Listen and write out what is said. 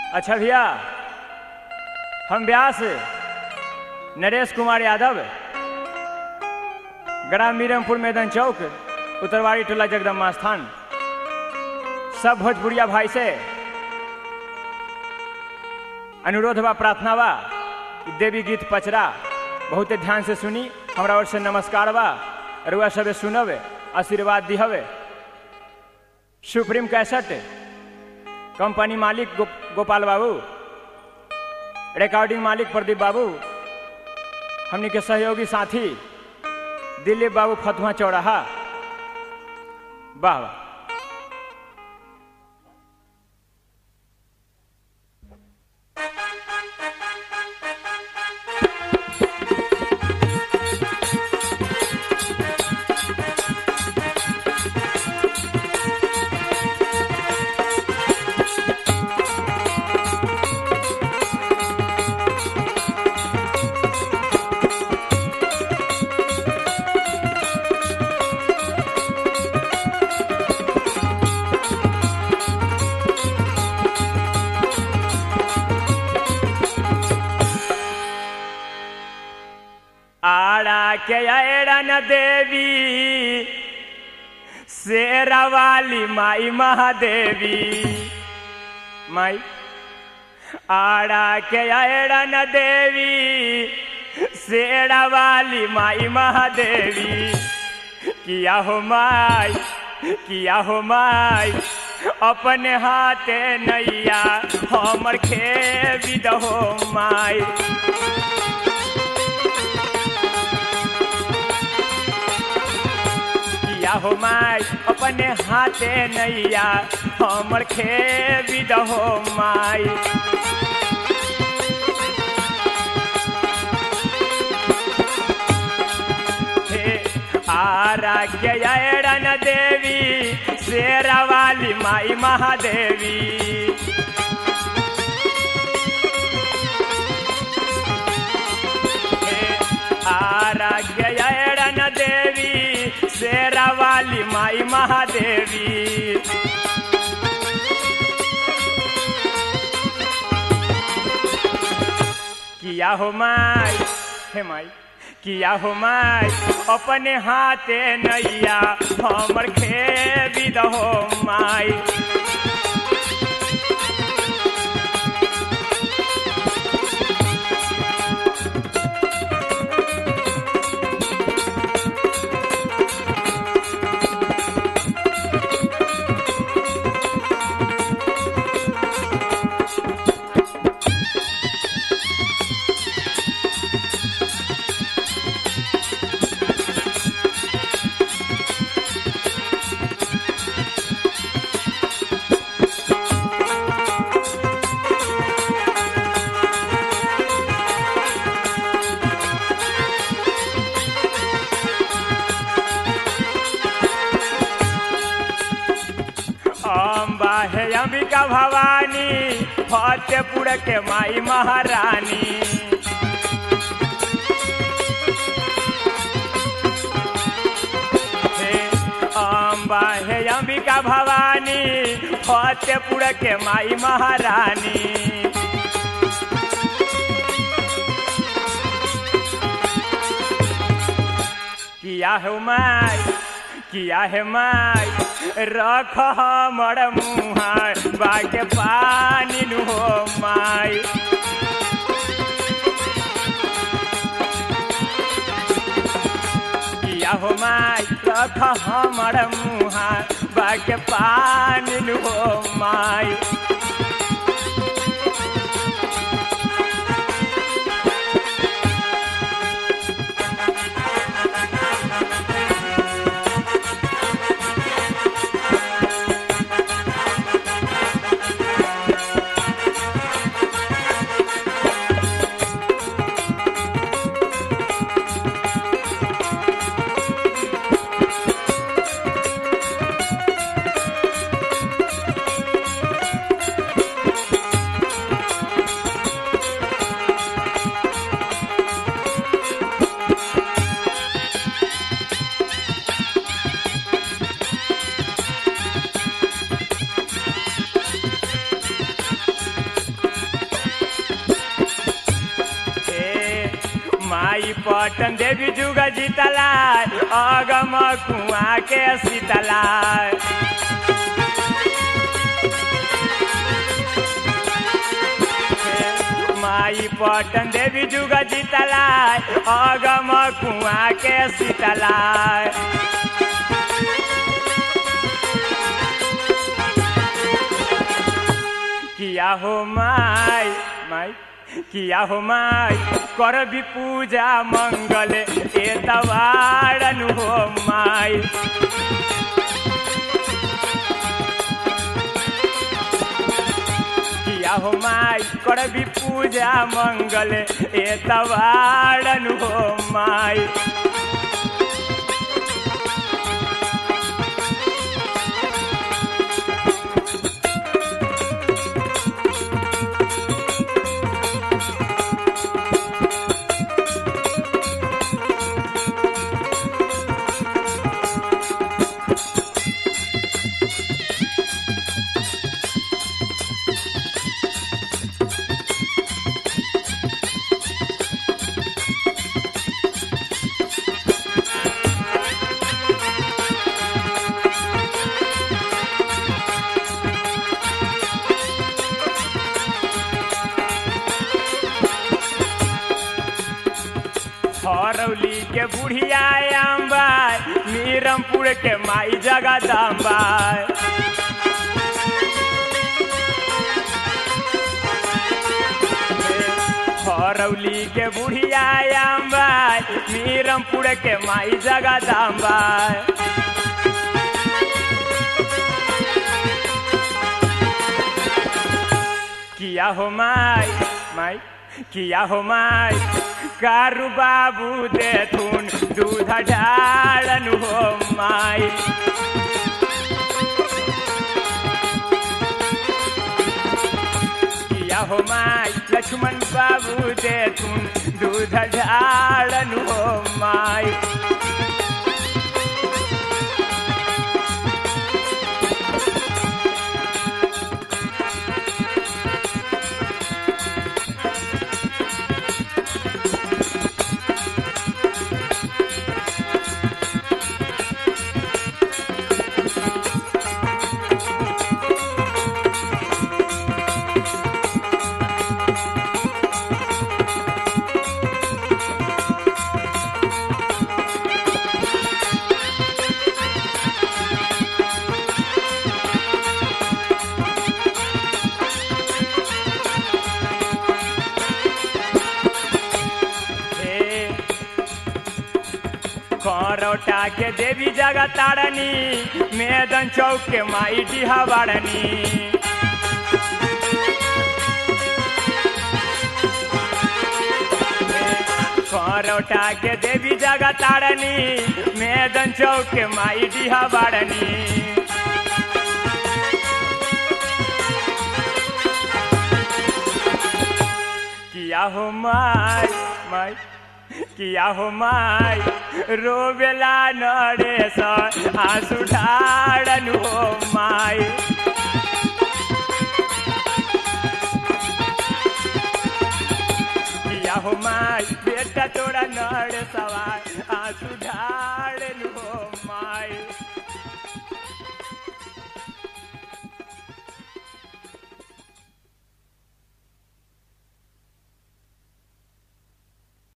अच्छा भैया, हम व्यास नरेश कुमार यादव, ग्राम मीरमपुर मैदान चौक, उत्तरवाड़ी टोला जगदम्बा स्थान, सब भोजपुरिया भाई से अनुरोध बा, प्रार्थना बा, देवी गीत पचरा बहुत ध्यान से सुनी। हमरा ओर से नमस्कार बा, रुआ सबे सुनब, आशीर्वाद दिहब। सुप्रीम कैसेट कंपनी मालिक गोपाल बाबू, रिकॉर्डिंग मालिक प्रदीप बाबू, हमनी के सहयोगी साथी दिलीप बाबू फतुहा चौराहा। वाह वाह। के ऐरन देवी शेरा वाली माई महादेवी, माई आड़ा के ऐरन देवी शेरा वाली माई महादेवी। किया हो माई, किया हो माई, अपने हाथे नैया हमर खेबी दहो माई। हो माई, अपने हाथे नैया हमर खेबी दहो माई। हे आराग्य ऐरन देवी शेरा वाली माई महादेवी। हे आराग्य ऐरन देवी शेरा वाली माई महादेवी। किया हो माई, हे माई, किया हो माई, अपने हाथे नैया हमर खेबी दहो माई। अम्बा है अंबिका भवानी, फतेहपुर के माई महारानी। अम्बा है अंबिका भवानी, फतेहपुर के माई महारानी। किया है माई, किया है माई, रख हमर मुँहा बाके पानी नु हो माई। किया हो माई, रख हमर मुँहा बाके पानी नु हो माई। माई पटन देवी जुग जीतला अगम कुआ के शीतला माई पटन देवी जुग जीतला अगम कुआ के शीतला किया हो माई माई किया हो माई कर भी पूजा मंगल एतवारन हो माई किया हो माई कर भी पूजा मंगल एतवारन हो माई हरौली के बुढ़िया अम्बा मीरमपुर के माई जगदम्बा हरौली के बुढ़िया अम्बा मीरमपुर के माई जगदम्बा किया हो माई माई किया हो माई कारू बाबू देथुन दूध ढालन हो माई किया हो माई लक्ष्मण बाबू देथुन दूध ढालन हो माई करौटा के देवी जगह तारनी मैदान चौक के माई डिहा बाड़नी करौटा के देवी जगह तारनी मैदान चौक के माई डिहा बाड़नी किया हो माई माई किया हो माई रोवेला नरेश आंसू ढाड़न हो माई किया हो माई बेटा तोरा नरेशवा